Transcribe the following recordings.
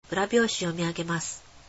裏表紙を読み上げます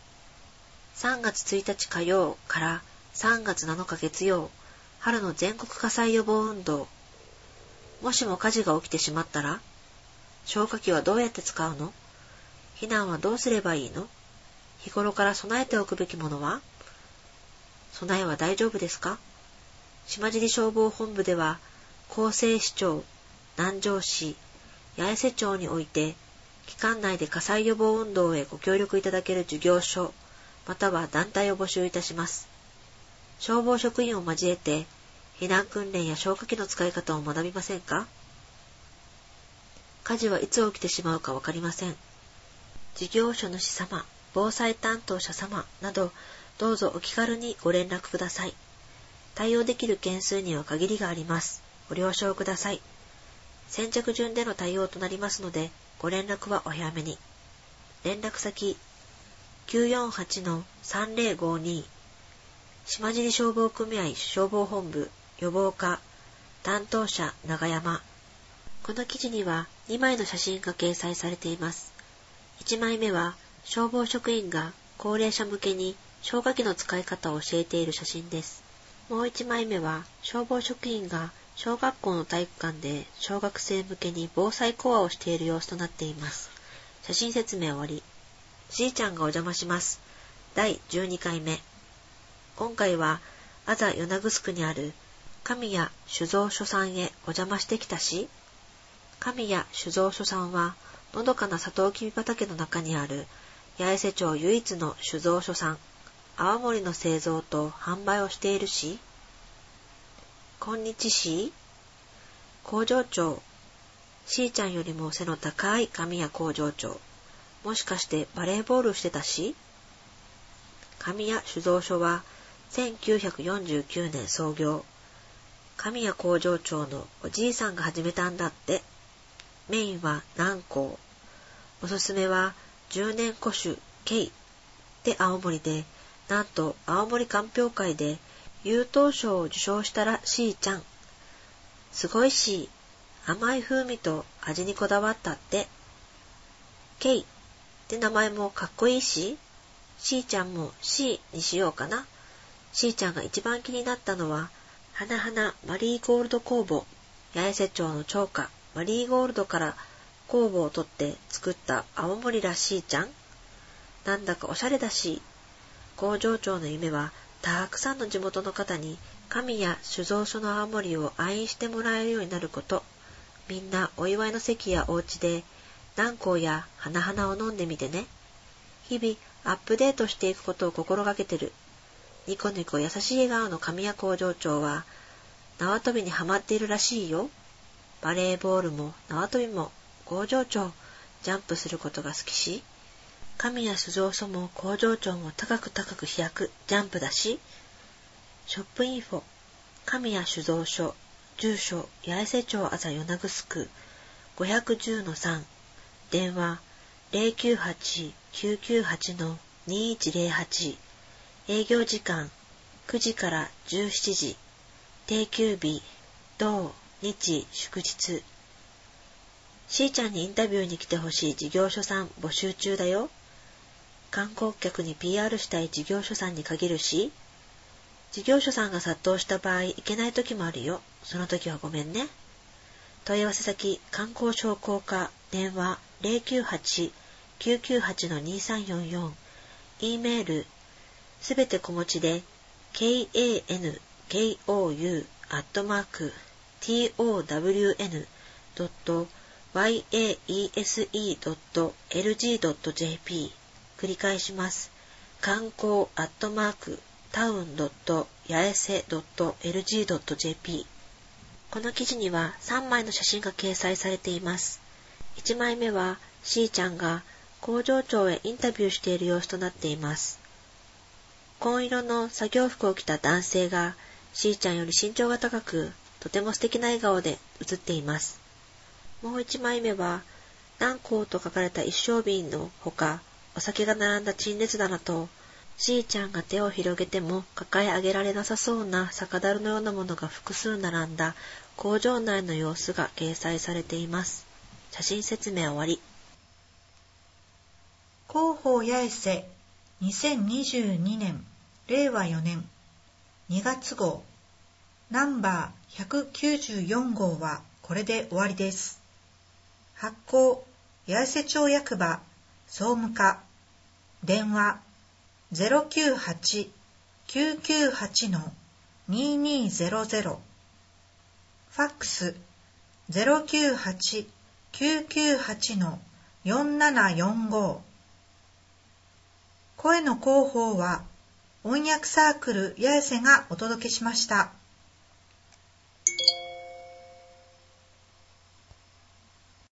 。3月1日火曜から3月7日月曜、春の全国火災予防運動。もしも火事が起きてしまったら、消火器はどうやって使うの？避難はどうすればいいの？日頃から備えておくべきものは？備えは大丈夫ですか？島尻消防本部では、厚生市長、南城市、八重瀬町において、期間内で火災予防運動へご協力いただける事業所、または団体を募集いたします。消防職員を交えて、避難訓練や消火器の使い方を学びませんか？火事はいつ起きてしまうかわかりません。事業所主様、防災担当者様など、どうぞお気軽にご連絡ください。対応できる件数には限りがあります。ご了承ください。先着順での対応となりますので、ご連絡はお早めに。連絡先、948-3052、島尻消防組合消防本部予防課、担当者長山。この記事には2枚の写真が掲載されています。1枚目は消防職員が高齢者向けに消火器の使い方を教えている写真です。もう1枚目は消防職員が小学校の体育館で小学生向けに防災講話をしている様子となっています。写真説明終わり。しーちゃんがお邪魔します。第12回目。今回は、あざ与那城にある神谷酒造所さんへお邪魔してきたし、神谷酒造所さんは、のどかなサトウキビ畑の中にある八重瀬町唯一の酒造所さん、泡盛の製造と販売をしているし、こんにちし、工場長、しーちゃんよりも背の高い神谷工場長、もしかしてバレーボールしてたし、神谷酒造所は1949年創業。神谷工場長のおじいさんが始めたんだって。メインは南高。おすすめは10年古酒Kで青森で、なんと青森鑑評会で優等賞を受賞したらしいちゃん。すごいし、甘い風味と味にこだわったって。Kって名前もかっこいいし、しーちゃんも C にしようかな。しーちゃんが一番気になったのは、花々マリーゴールド酵母、八重瀬町の町花マリーゴールドから酵母を取って作った青森らしいちゃん。なんだかおしゃれだし、工場長の夢はたくさんの地元の方に神谷酒造所の青森を愛飲してもらえるようになること。みんなお祝いの席やお家で南高や花々を飲んでみてね。日々アップデートしていくことを心がけてる。ニコニコ優しい笑顔の神谷工場長は縄跳びにハマっているらしいよ。バレーボールも縄跳びも工場長ジャンプすることが好きし、神谷酒造所も工場長も高く飛躍ジャンプだし、ショップインフォ神谷酒造所住所八重瀬町あざ与那城 510-3 電話 098-998-2108 営業時間9時から17時定休日土日祝日。しーちゃんにインタビューに来てほしい事業所さん募集中だよ。観光客に PR したい事業所さんに限るし、事業所さんが殺到した場合行けない時もあるよ。その時はごめんね。問い合わせ先観光商工課電話 098-998-2344 E メールすべて小文字で kankow@town.yaese.lg.jp 繰り返します。観光@town.yaese.lg.jp この記事には3枚の写真が掲載されています。1枚目はしーちゃんが工場長へインタビューしている様子となっています。紺色の作業服を着た男性がしーちゃんより身長が高く、とても素敵な笑顔で写っています。もう1枚目は南高と書かれた一升瓶のほか、お酒が並んだ陳列棚と、しーちゃんが手を広げても抱え上げられなさそうな酒樽のようなものが複数並んだ工場内の様子が掲載されています。写真説明終わり。 広報八重瀬2022年令和4年2月号ナンバー194号はこれで終わりです。発行八重瀬町役場総務課電話 098-998-2200 ファックス 098-998-4745 声の広報は音訳サークル八重瀬がお届けしました。